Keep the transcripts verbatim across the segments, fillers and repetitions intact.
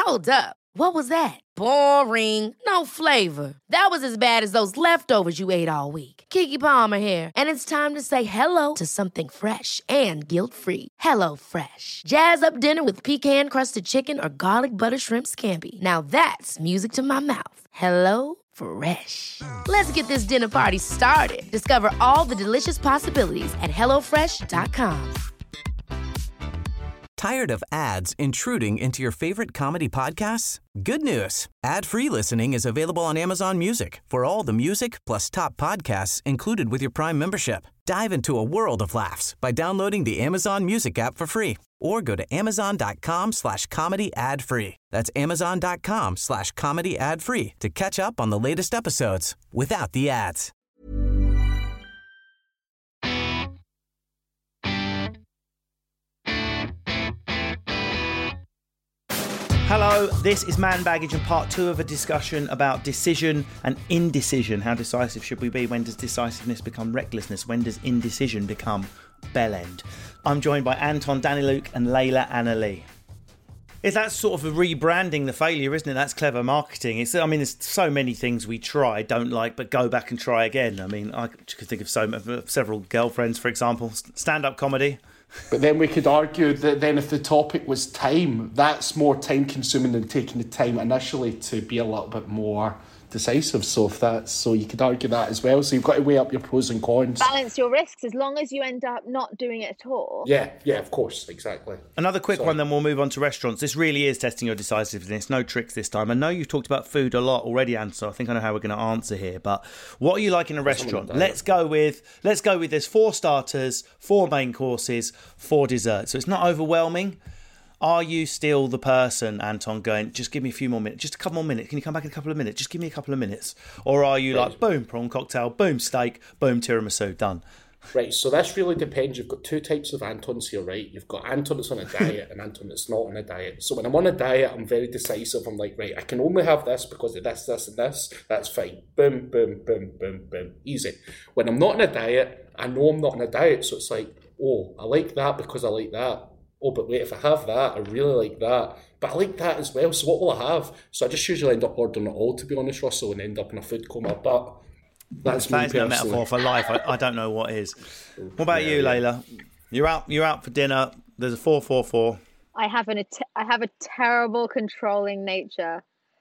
Hold up. What was that? Boring. No flavor. That was as bad as those leftovers you ate all week. Keke Palmer here, and it's time to say hello to something fresh and guilt-free. Hello Fresh. Jazz up dinner with pecan-crusted chicken or garlic butter shrimp scampi. Now that's music to my mouth. Hello Fresh. Let's get this dinner party started. Discover all the delicious possibilities at hello fresh dot com. Tired of ads intruding into your favorite comedy podcasts? Good news. Ad-free listening is available on Amazon Music for all the music plus top podcasts included with your Prime membership. Dive into a world of laughs by downloading the Amazon Music app for free or go to amazon.com slash comedy ad free. That's amazon.com slash comedy ad free to catch up on the latest episodes without the ads. Hello, this is Man Baggage and part two of a discussion about decision and indecision. How decisive should we be? When does decisiveness become recklessness? When does indecision become bell end? I'm joined by Anton, Danny Luke and Layla Annalee. Is that sort of a rebranding the failure, isn't it? That's clever marketing. It's, I mean, there's so many things we try, don't like, but go back and try again. I mean, I could think of so several girlfriends, for example, stand-up comedy. But then we could argue that then if the topic was time, that's more time consuming than taking the time initially to be a little bit more decisive. So if that's so you could argue that as well. So you've got to weigh up your pros and cons. Balance your risks as long as you end up not doing it at all. Yeah, yeah, of course, exactly. Another quick Sorry. one, then we'll move on to restaurants. This really is testing your decisiveness. No tricks this time. I know you've talked about food a lot already, Anne, so I think I know how we're going to answer here. But what are you like in a restaurant? Let's go with let's go with there's four starters, four main courses, four desserts. So it's not overwhelming. Are you still the person, Anton, going, just give me a few more minutes, just a couple more minutes, can you come back in a couple of minutes, just give me a couple of minutes? Or are you right. like, boom, prawn cocktail, boom, steak, boom, tiramisu, done? Right, so this really depends. You've got two types of Antons here, right? You've got Anton that's on a diet and Anton that's not on a diet. So when I'm on a diet, I'm very decisive. I'm like, right, I can only have this because of this, this, and this. That's fine. Boom, boom, boom, boom, boom. Easy. When I'm not on a diet, I know I'm not on a diet. So it's like, oh, I like that because I like that. Oh, but wait, if I have that, I really like that. But I like that as well, so what will I have? So I just usually end up ordering it all, to be honest, Russell, and end up in a food coma. But that's that is no metaphor for life. I, I don't know what is. What about yeah, you, yeah. Layla? You're out. You're out for dinner. There's a four, four, four. I have an. I have a terrible controlling nature,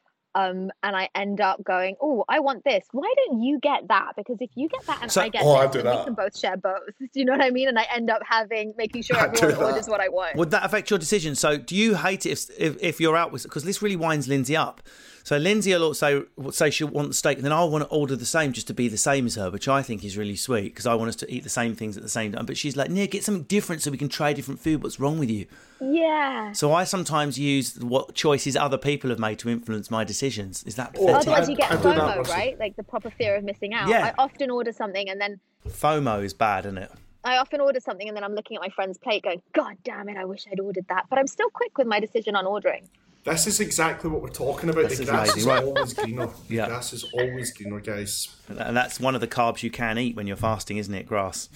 um, and I end up going, "Oh, I want this. Why don't you get that? Because if you get that and so, I get oh, this, then we can both share both." Do you know what I mean? And I end up having making sure everyone orders what I want. Would that affect your decision? So, do you hate it if if, if you're out with? Because this really winds Lindsay up. So Lindsay will also say she'll want the steak, and then I'll want to order the same just to be the same as her, which I think is really sweet because I want us to eat the same things at the same time. But she's like, "No, get something different so we can try different food. What's wrong with you?" Yeah. So I sometimes use what choices other people have made to influence my decisions. Is that pathetic? Otherwise, you get I, I FOMO, right? Like the proper fear of missing out. Yeah. I often order something and then FOMO is bad, isn't it? I often order something and then I'm looking at my friend's plate, going, "God damn it! I wish I'd ordered that." But I'm still quick with my decision on ordering. This is exactly what we're talking about. This the is grass amazing, is right? always greener. Yeah. The grass is always greener, guys. And that's one of the carbs you can eat when you're fasting, isn't it? Grass.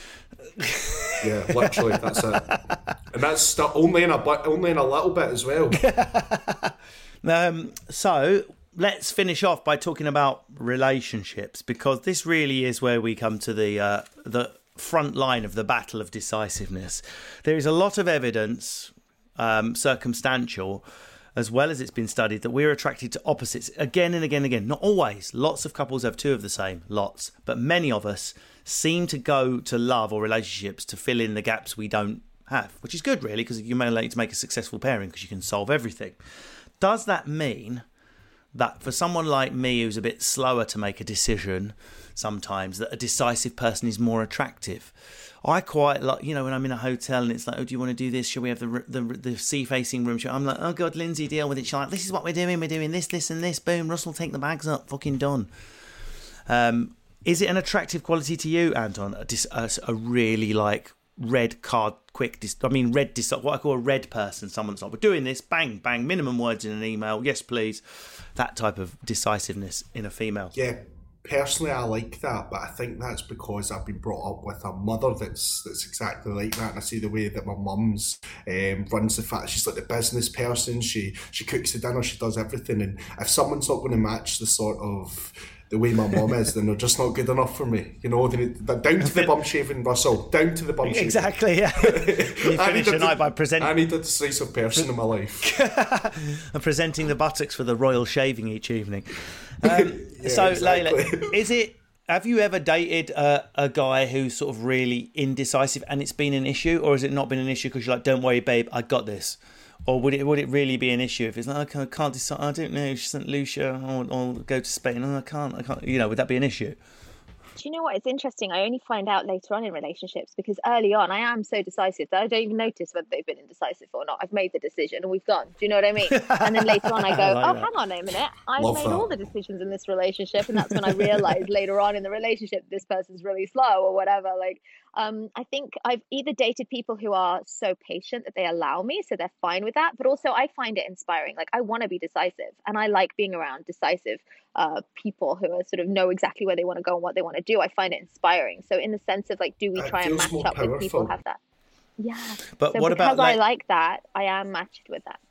Yeah, literally, that's it. And that's still only in a only in a little bit as well. um, so let's finish off by talking about relationships, because this really is where we come to the uh, the front line of the battle of decisiveness. There is a lot of evidence, um, circumstantial, as well as it's been studied, that we're attracted to opposites again and again and again. Not always. Lots of couples have two of the same, lots. But many of us seem to go to love or relationships to fill in the gaps we don't have, which is good, really, because you may like to make a successful pairing because you can solve everything. Does that mean that for someone like me who's a bit slower to make a decision sometimes, that a decisive person is more attractive? I quite like, you know, when I'm in a hotel and it's like, "Oh, do you want to do this? Shall we have the the, the sea-facing room?" I'm like, "Oh, God, Lindsay, deal with it." She's like, "This is what we're doing. We're doing this, this and this. Boom, Russell, take the bags up. Fucking done." Um, is it an attractive quality to you, Anton? A, dis- a, a really, like, red card, quick, dis- I mean, red, dis- what I call a red person, someone that's like, "We're doing this, bang, bang, minimum words in an email. Yes, please." That type of decisiveness in a female. Yeah. personally, I like that, but I think that's because I've been brought up with a mother that's that's exactly like that. And I see the way that my mum's um, runs the fact she's like the business person. She she cooks the dinner, she does everything. And if someone's not going to match the sort of the way my mum is, then they're just not good enough for me. You know, they, they're down to the bum shaving, Russell. Down to the bum shaving. Exactly, yeah. You finish the night by presenting. I need a decisive person in my life. And presenting the buttocks for the royal shaving each evening. Um, yeah, so, exactly. Layla, is it? Have you ever dated uh, a guy who's sort of really indecisive and it's been an issue, or has it not been an issue because you're like, don't worry, babe, I got this? Or would it would it really be an issue if it's like, okay, I can't decide, I don't know, Saint Lucia, or, or go to Spain, oh, I can't, I can't, you know, would that be an issue? Do you know what? It's interesting. I only find out later on in relationships, because early on I am so decisive that I don't even notice whether they've been indecisive or not. I've made the decision and we've gone. Do you know what I mean? And then later on I go, I like oh, that. hang on a minute. I've Love made that. all the decisions in this relationship. And that's when I realise later on in the relationship, this person's really slow or whatever. Like, um, I think I've either dated people who are so patient that they allow me, so they're fine with that. But also I find it inspiring. Like, I want to be decisive and I like being around decisive uh, people who are sort of know exactly where they want to go and what they want to do. I find it inspiring. So in the sense of like, do we try and match up with people who have that? Yeah. But so what because about like... I like that, I am matched with that.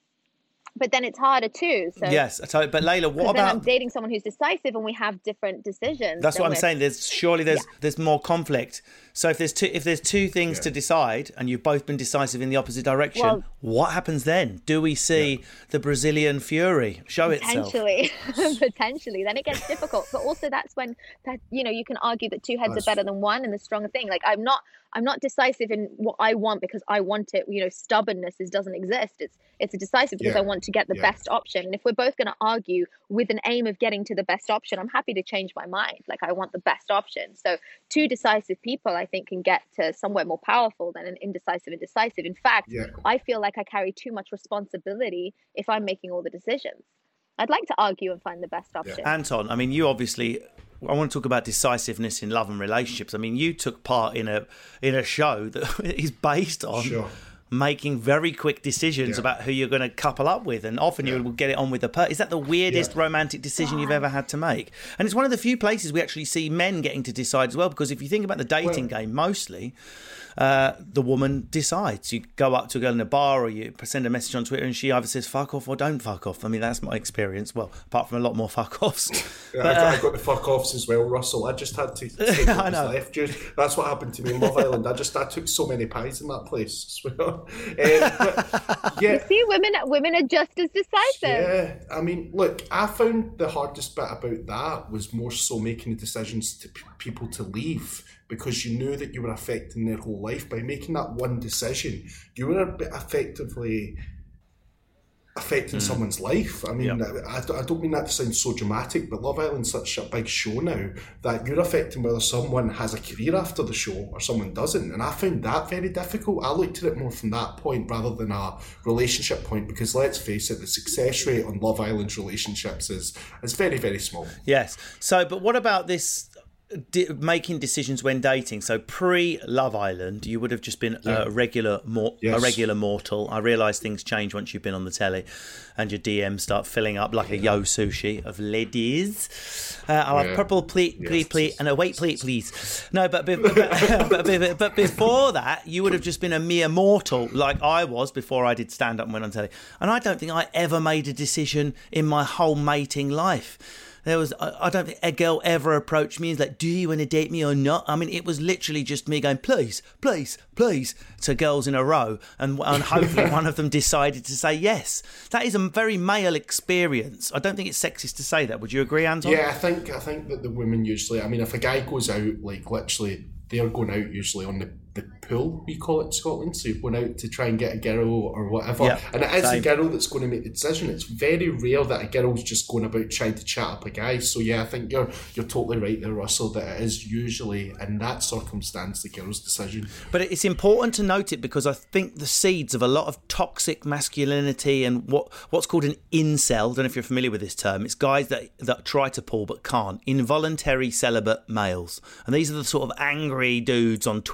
But then it's harder too. So yes, but Layla, what about? Then I'm dating someone who's decisive, and we have different decisions. That's what I'm saying. There's surely there's yeah. there's more conflict. So if there's two if there's two things yeah. to decide, and you've both been decisive in the opposite direction, well, what happens then? Do we see yeah. the Brazilian fury show potentially, itself? Potentially, potentially. Then it gets difficult. But also, that's when that you know you can argue that two heads that's... are better than one, and the stronger thing. Like I'm not. I'm not decisive in what I want because I want it. You know, stubbornness is, doesn't exist. It's it's a decisive because yeah. I want to get the yeah. best option. And if we're both going to argue with an aim of getting to the best option, I'm happy to change my mind. Like I want the best option. So two decisive people, I think, can get to somewhere more powerful than an indecisive and decisive. In fact, yeah. I feel like I carry too much responsibility if I'm making all the decisions. I'd like to argue and find the best option. Yeah. Anton, I mean, you obviously... I want to talk about decisiveness in love and relationships. I mean, you took part in a in a show that is based on sure. making very quick decisions yeah. about who you're going to couple up with, and often yeah. you will get it on with the person. Is that the weirdest yeah. romantic decision wow. you've ever had to make? And it's one of the few places we actually see men getting to decide as well, because if you think about the dating well, game, mostly uh, the woman decides. You go up to a girl in a bar or you send a message on Twitter and she either says fuck off or don't fuck off. I mean, that's my experience. Well, apart from a lot more fuck offs. Yeah, but, I, got, uh, I got the fuck offs as well, Russell. I just had to take what was left. That's what happened to me in Love Island. I just I took so many pies in that place. I swear. Um, but, yeah. You see, women women are just as decisive. Yeah, I mean, look, I found the hardest bit about that was more so making the decisions to p- people to leave, because you knew that you were affecting their whole life. By making that one decision, you were effectively affecting mm. someone's life. I mean, yep. I, I don't mean that to sound so dramatic, but Love Island's such a big show now that you're affecting whether someone has a career after the show or someone doesn't. And I found that very difficult. I looked at it more from that point rather than a relationship point, because let's face it, the success rate on Love Island's relationships is, is very, very small. Yes. So, but what about this... De- making decisions when dating? So pre Love Island, you would have just been yeah. a regular, mor- yes. a regular mortal. I realise things change once you've been on the telly, and your D Ms start filling up like a Yo Sushi of ladies. Uh, I'll yeah. have purple plate, please, yes. please, and a white plate, please. No, but but, but, but but before that, you would have just been a mere mortal, like I was before I did stand up and went on telly. And I don't think I ever made a decision in my whole mating life. There was, I don't think a girl ever approached me and was like, do you want to date me or not? I mean, it was literally just me going, please, please, please, to girls in a row. And, and hopefully one of them decided to say yes. That is a very male experience. I don't think it's sexist to say that. Would you agree, Anton? Yeah, I think I think that the women usually, I mean, if a guy goes out, like literally, they're going out usually on the, the pool, we call it in Scotland. So you're going out to try and get a girl or whatever. Yep, and it is same. the girl that's going to make the decision. It's very rare that a girl's just going about trying to chat up a guy. So yeah, I think you're you're totally right there, Russell, that it is usually in that circumstance the girl's decision. But it's important to note it, because I think the seeds of a lot of toxic masculinity and what what's called an incel, I don't know if you're familiar with this term, it's guys that, that try to pull but can't, involuntary celibate males. And these are the sort of angry dudes on Twitter that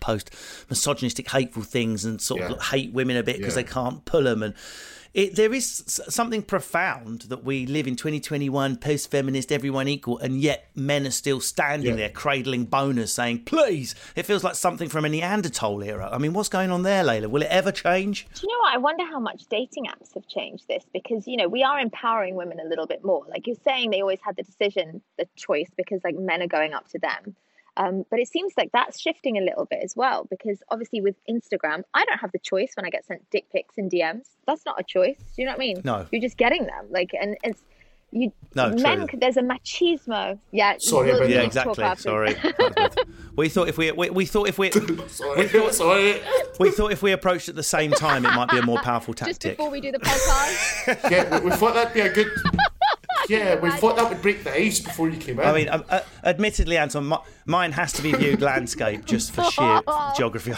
post misogynistic, hateful things and sort Yeah. of hate women a bit because Yeah. they can't pull them. And it, there is s- something profound that we live in twenty twenty-one, post-feminist, everyone equal, and yet men are still standing Yeah. there cradling boners saying, please. It feels like something from a Neanderthal era. I mean, what's going on there, Layla? Will it ever change? Do you know what? I wonder how much dating apps have changed this, because, you know, we are empowering women a little bit more. Like you're saying, they always had the decision, the choice, because like men are going up to them. Um, but it seems like that's shifting a little bit as well, because obviously with Instagram, I don't have the choice when I get sent dick pics in D Ms. That's not a choice. Do you know what I mean? No. You're just getting them. Like, and it's, you, No, men, true. there's a machismo. Yeah. Sorry we'll about need Yeah, to exactly. talk after. Sorry. we thought if we, we we thought if we Sorry, sorry. we thought if we approached at the same time, it might be a more powerful Just tactic. before we do the podcast. Yeah, we, we thought that'd be a good. Yeah, we thought that would break the ice before you came in. I mean, um, uh, admittedly, Anton, my, mine has to be viewed landscape just for sheer geography.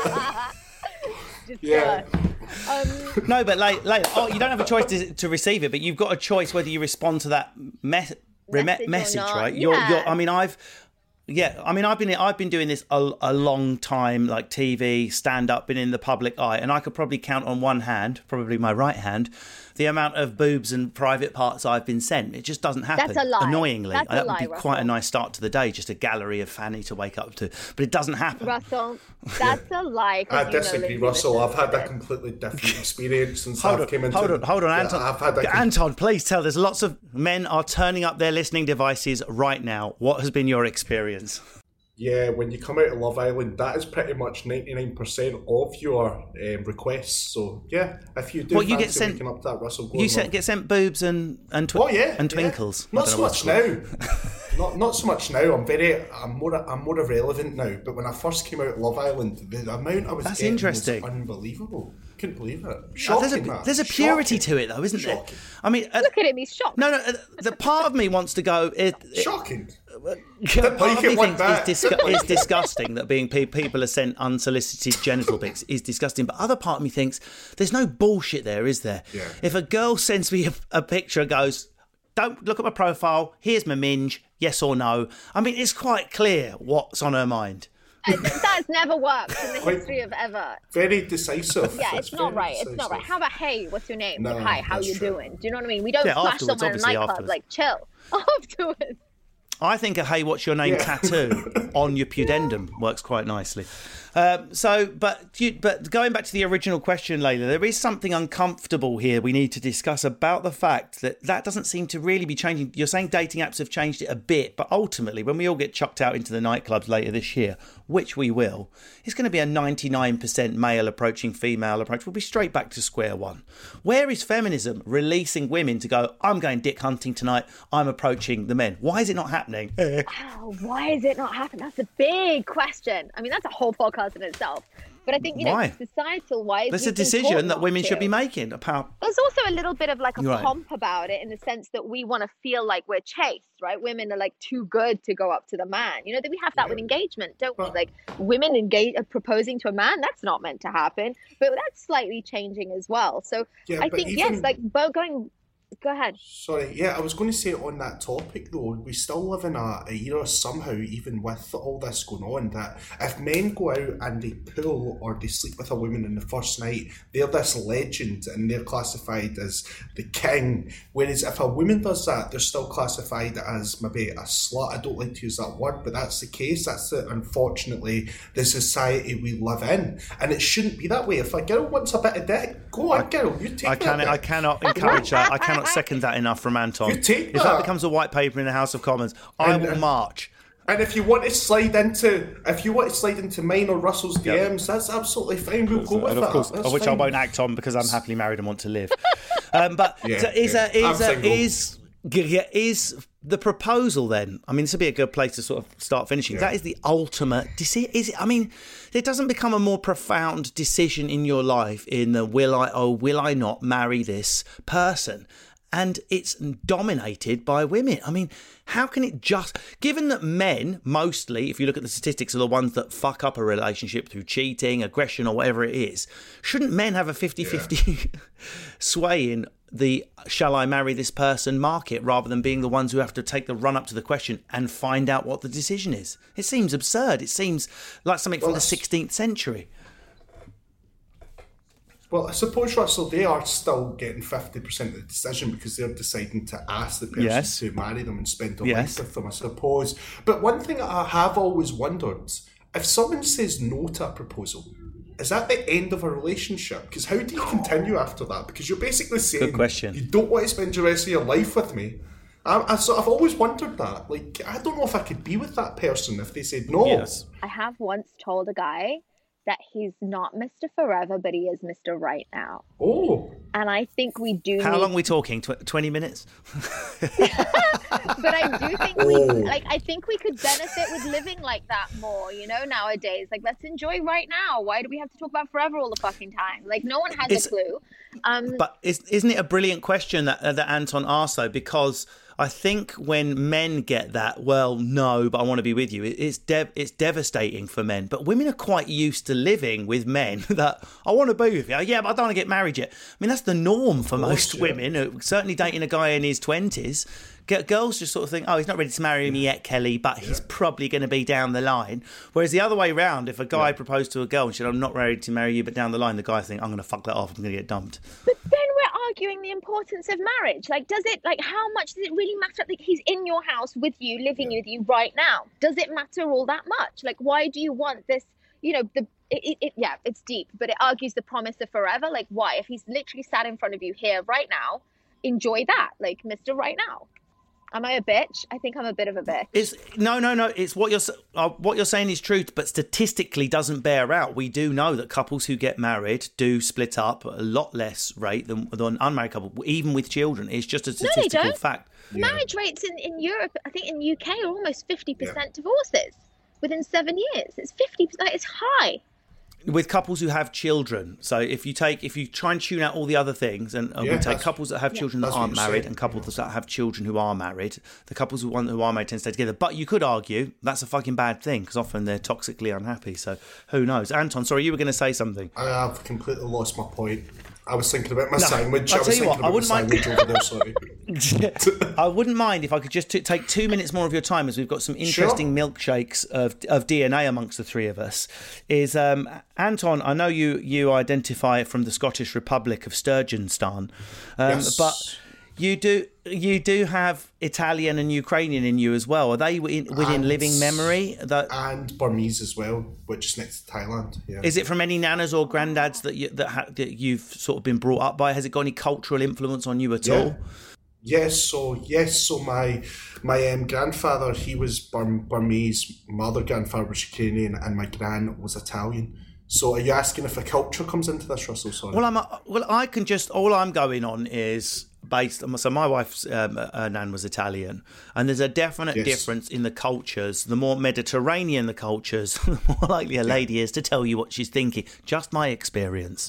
Just, Yeah. uh, um, No, but like, like, oh, you don't have a choice to, to receive it, but you've got a choice whether you respond to that me- reme- Message or message, not. right? You're, Yeah. you're, I mean, I've, yeah, I mean, I've been, I've been doing this a, a long time, like T V, stand up, been in the public eye, and I could probably count on one hand, probably my right hand, the amount of boobs and private parts I've been sent. It just doesn't happen. That's a lie. Annoyingly, That's a that would lie, be quite a Russell. nice start to the day, just a gallery of Fanny to wake up to, but it doesn't happen. Russell, that's a lie. 'cause I you know disagree, Lindsay Russell. listens I've had to a this. completely different experience since Hold I've on, came into. hold on, hold on, Yeah, Anton. I've had a Anton, please tell. There's lots of men are turning up their listening devices right now. What has been your experience? Yeah, when you come out of Love Island, that is pretty much ninety-nine percent of your um, requests. So, yeah, if you do Well, you fancy get sent- waking up to that, Russell, go You and sent, love. get sent boobs and and, twi- Oh, yeah. and yeah. twinkles. I Not don't so know much what's now. called. not not so much now. I'm very, I'm more, I'm more irrelevant now. But when I first came out of Love Island, the amount I was That's getting interesting. was unbelievable. Couldn't believe it. Oh, Shocking, there's a that. there's a purity Shocking. to it though, isn't there? Shocking. I mean, uh, Look at him, he's shocked. no, no. Uh, the part of me wants to go. It, it, Shocking. part like of it me one thinks bit. it's, disgu- it's disgusting that being pe- people are sent unsolicited genital pics is disgusting. But other part of me thinks there's no bullshit there, is there? Yeah. If a girl sends me a, a picture and goes, "Don't look at my profile. Here's my minge. Yes or no." I mean, it's quite clear what's on her mind. Uh, That's never worked in the Quite- history of ever. Very decisive. Yeah, it's not very right. It's not decisive. right. How about, hey, what's your name? No, Hi, how that's you true. doing? Do you know what I mean? We don't Yeah, smash afterwards, someone in a obviously, nightclub. afterwards. Like, chill. Afterwards. I think a "Hey, what's your name?" Yeah. tattoo on your pudendum works quite nicely. Um, so, but you, but going back to the original question, Layla, there is something uncomfortable here we need to discuss about the fact that that doesn't seem to really be changing. You're saying dating apps have changed it a bit, but ultimately, when we all get chucked out into the nightclubs later this year, which we will, it's going to be a ninety-nine percent male approaching female approach. We'll be straight back to square one. Where is feminism releasing women to go, I'm going dick hunting tonight, I'm approaching the men? Why is it not happening? Oh, why is it not happening? That's a big question. I mean, that's a whole podcast in itself. But I think, you know, Why? societal wise, There's a decision that women should be making. Apart, There's also a little bit of like a You're right. pomp about it in the sense that we want to feel like we're chased, right? Women are like too good to go up to the man. You know, that we have that with engagement, don't we? But- Like women engage uh, proposing to a man, that's not meant to happen. But that's slightly changing as well. So Yeah, I but think, even- yes, like bo- going, go ahead. Sorry, yeah, I was going to say on that topic though, we still live in a, a era somehow, even with all this going on, that if men go out and they pull or they sleep with a woman in the first night, they're this legend and they're classified as the king. Whereas if a woman does that, they're still classified as maybe a slut. I don't like to use that word, but that's the case. That's the, unfortunately the society we live in, and it shouldn't be that way. If a girl wants a bit of dick, go on, girl, you take I that can dick. I cannot encourage that. I cannot second that enough from Anton. You take if that that. becomes a white paper in the House of Commons, I And, will uh, march. And if you want to slide into, if you want to slide into mine or Russell's D Yep. Ms, that's absolutely fine. We'll go with And that. of course, That's of which fine. I won't act on because I'm happily married and want to live. Um, but Yeah, so is yeah. a, I'm is a, single. is yeah, is the proposal then? I mean, this would be a good place to sort of start finishing. Yeah. That is the ultimate. deci- Is it? I mean, it doesn't become a more profound decision in your life in the will I or will I not marry this person. and it's dominated by women. I mean, how can it just... Given that men, mostly, if you look at the statistics, are the ones that fuck up a relationship through cheating, aggression, or whatever it is, shouldn't men have a fifty-fifty yeah. sway in the shall I marry this person market, rather than being the ones who have to take the run up to the question and find out what the decision is? It seems absurd. It seems like something well, from the sixteenth century. Well, I suppose, Russell, they are still getting fifty percent of the decision because they're deciding to ask the person yes. to marry them and spend their yes. life with them, I suppose. But one thing I have always wondered, if someone says no to a proposal, is that the end of a relationship? Because how do you continue after that? Because you're basically saying Good question. You don't want to spend the rest of your life with me. I, I, so I've always wondered that. Like, I don't know if I could be with that person if they said no. Yes. I have once told a guy that he's not Mister Forever, but he is Mister Right Now. Oh. And I think we do How need... long are we talking? Tw- twenty minutes? But I do think we, like, I think we could benefit with living like that more, you know, nowadays. Like, let's enjoy right now. Why do we have to talk about forever all the fucking time? Like, no one has It's, a clue. Um, but is, isn't it a brilliant question that, uh, that Anton asked, though? Because I think when men get that, well, no, but I want to be with you, it, it's dev- it's devastating for men. But women are quite used to living with men that, I want to be with you. Yeah, but I don't want to get married yet. I mean, that's the norm for most yeah. women, uh, certainly dating a guy in his twenties. Girls just sort of think, oh, he's not ready to marry me yet, Kelly, but he's yeah. probably going to be down the line. Whereas the other way round, if a guy yeah. proposed to a girl and said, I'm not ready to marry you, but down the line, the guy thinks, I'm going to fuck that off, I'm going to get dumped. But then we're arguing the importance of marriage. Like, does it, like, how much does it really matter? Like, he's in your house with you, living yeah. with you right now. Does it matter all that much? Like, why do you want this, you know, the, it, it, it yeah, it's deep, but it argues the promise of forever. Like, why? If he's literally sat in front of you here right now, enjoy that, like, Mister Right Now. Am I a bitch? I think I'm a bit of a bitch. It's no, no, no. It's what you're uh, what you're saying is true, but statistically doesn't bear out. We do know that couples who get married do split up at a lot less rate than, than unmarried couple, even with children. It's just a statistical no, they don't. fact. Marriage yeah. rates in, in Europe, I think in the U K, are almost fifty percent yeah. divorces within seven years. It's fifty percent. It's high. With couples who have children. So if you take, if you try and tune out all the other things, and, and yeah, we take couples that have yeah, children that aren't married saying. and couples that have children who are married, the couples who, want, who are married tend to stay together. But you could argue that's a fucking bad thing because often they're toxically unhappy. So who knows? Anton, sorry, you were going to say something. I have completely lost my point. I was thinking about my no, sandwich. I'll I was tell you thinking what, about I wouldn't my mind... sandwich over there, sorry. I wouldn't mind if I could just t- take two minutes more of your time, as we've got some interesting sure. milkshakes of of D N A amongst the three of us. Is um, Anton, I know you, you identify from the Scottish Republic of Sturgeonston, um, yes. but you do you do have Italian and Ukrainian in you as well. Are they in, within and, living memory? That... And Burmese as well, which is next to Thailand. Yeah. Is it from any nanas or granddads that you, that, ha- that you've sort of been brought up by? Has it got any cultural influence on you at yeah. all? Yes, so yes, so my my um, grandfather, he was Burm- Burmese, my other grandfather was Ukrainian, and my gran was Italian. So are you asking if a culture comes into this, Russell? Sorry. Well, I'm well. I can just all I'm going on is based. So my wife's um, uh, nan was Italian, and there's a definite yes. difference in the cultures. The more Mediterranean the cultures, the more likely a lady yeah. is to tell you what she's thinking. Just my experience.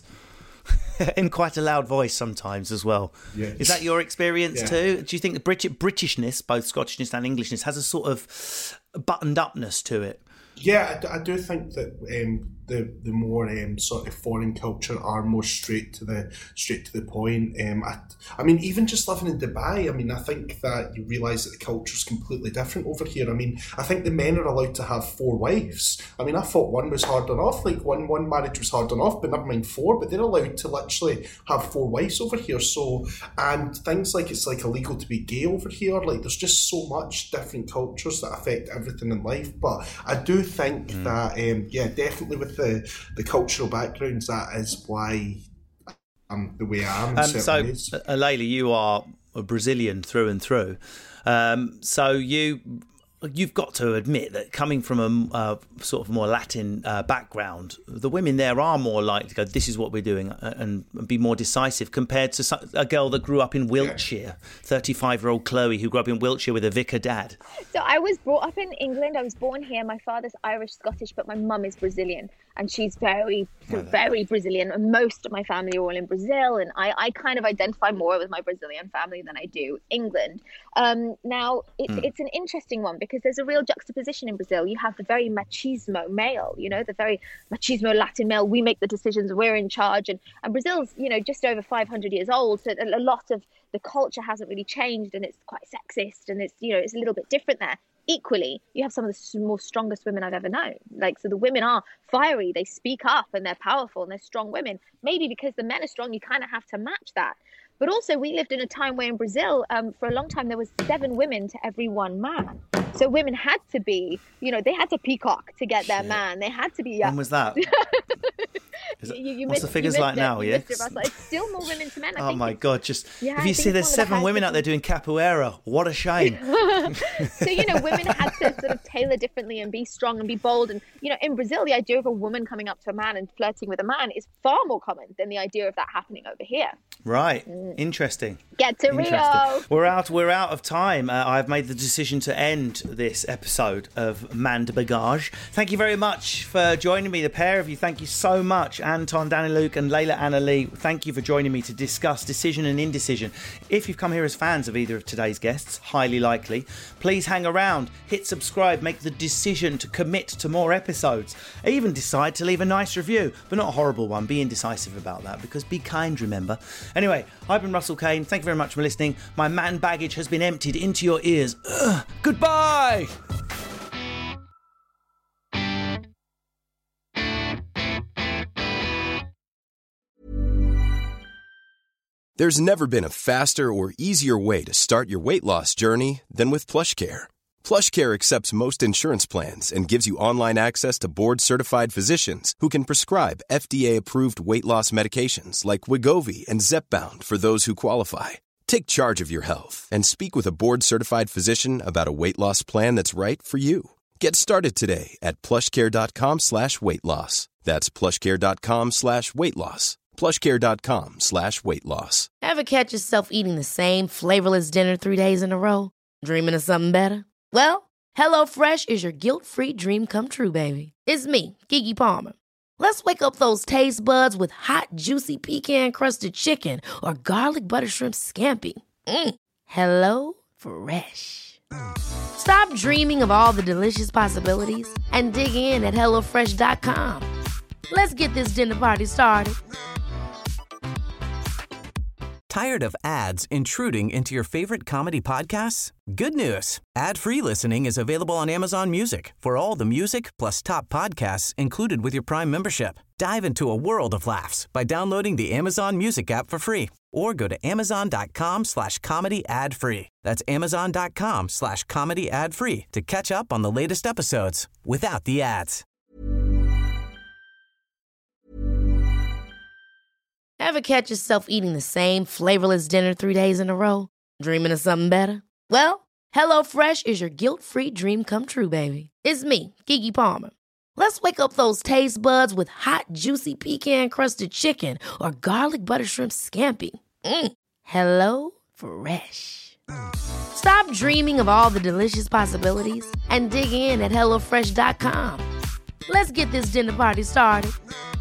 In quite a loud voice sometimes as well. Yes. Is that your experience yeah. too? Do you think the Brit- Britishness, both Scottishness and Englishness, has a sort of buttoned upness to it? Yeah, I, I do think that um, the the more um, sort of foreign culture are more straight to the straight to the point. Um, I, I mean, even just living in Dubai, I mean, I think that you realise that the culture is completely different over here. I mean, I think the men are allowed to have four wives. I mean, I thought one was hard enough, like one one marriage was hard enough, but never mind four. But they're allowed to literally have four wives over here. So, and things like it's like illegal to be gay over here. Like, there's just so much different cultures that affect everything in life. But I do think mm. that, um, yeah, definitely with the, the cultural backgrounds, that is why I'm the way I am. In um, so, ways. Uh, Layla, you are a Brazilian through and through. Um, so you you've got to admit that coming from a uh, sort of more Latin uh, background, the women there are more likely to go, this is what we're doing, and be more decisive compared to a girl that grew up in Wiltshire, thirty-five-year-old Chloe, who grew up in Wiltshire with a vicar dad. So I was brought up in England. I was born here. My father's Irish, Scottish, but my mum is Brazilian. and she's very, very Brazilian. And most of my family are all in Brazil, and I, I kind of identify more with my Brazilian family than I do England. Um, now, it's, mm. it's an interesting one because there's a real juxtaposition in Brazil. You have the very machismo male, you know, the very machismo Latin male. We make the decisions, we're in charge. And, and Brazil's, you know, just over five hundred years old, so a lot of the culture hasn't really changed, and it's quite sexist, and it's, you know, it's a little bit different there. Equally, you have some of the most strongest women I've ever known. Like, so the women are fiery, they speak up, and they're powerful, and they're strong women. Maybe because the men are strong, you kind of have to match that. But also, we lived in a time where in Brazil, um, for a long time, there was seven women to every one man. So women had to be, you know, they had to peacock to get their Shit. man. They had to be. Uh, when was that? Is it, you, you what's missed, the figures like it, now? Yeah, it's still more women to men. I oh think my God! Just yeah, if you see there's seven women out there doing capoeira, what a shame. So you know, women had to sort of tailor differently and be strong and be bold. And you know, in Brazil, the idea of a woman coming up to a man and flirting with a man is far more common than the idea of that happening over here. Right. Mm. Interesting. Get to Rio. We're out. We're out of time. Uh, I've made the decision to end this episode of Man de Bagage. Thank you very much for joining me, the pair of you. Thank you so much, Anton, Danny Luke, and Layla Anna Lee. Thank you for joining me to discuss decision and indecision. If you've come here as fans of either of today's guests, highly likely, please hang around, hit subscribe, make the decision to commit to more episodes. Even decide to leave a nice review, but not a horrible one. Be indecisive about that, because be kind, remember. Anyway, I've been Russell Kane. Thank you very much for listening. My man baggage has been emptied into your ears. Ugh. Goodbye! There's never been a faster or easier way to start your weight loss journey than with PlushCare. PlushCare accepts most insurance plans and gives you online access to board-certified physicians who can prescribe F D A-approved weight loss medications like Wegovy and Zepbound for those who qualify. Take charge of your health and speak with a board-certified physician about a weight loss plan that's right for you. Get started today at plushcare.com slash weight loss. That's plushcare.com slash weight loss. plushcare.com slash weight loss. Ever catch yourself eating the same flavorless dinner three days in a row? Dreaming of something better? Well, HelloFresh is your guilt-free dream come true, baby. It's me, Keke Palmer. Let's wake up those taste buds with hot, juicy pecan-crusted chicken or garlic butter shrimp scampi. Mm. Hello Fresh. Stop dreaming of all the delicious possibilities and dig in at hello fresh dot com. Let's get this dinner party started. Tired of ads intruding into your favorite comedy podcasts? Good news. Ad-free listening is available on Amazon Music for all the music plus top podcasts included with your Prime membership. Dive into a world of laughs by downloading the Amazon Music app for free or go to amazon.com slash comedy ad free. That's amazon.com slash comedy ad free to catch up on the latest episodes without the ads. Ever catch yourself eating the same flavorless dinner three days in a row? Dreaming of something better? Well, HelloFresh is your guilt-free dream come true, baby. It's me, Keke Palmer. Let's wake up those taste buds with hot, juicy pecan-crusted chicken or garlic butter shrimp scampi. Mm. Hello Fresh. Stop dreaming of all the delicious possibilities and dig in at hello fresh dot com. Let's get this dinner party started.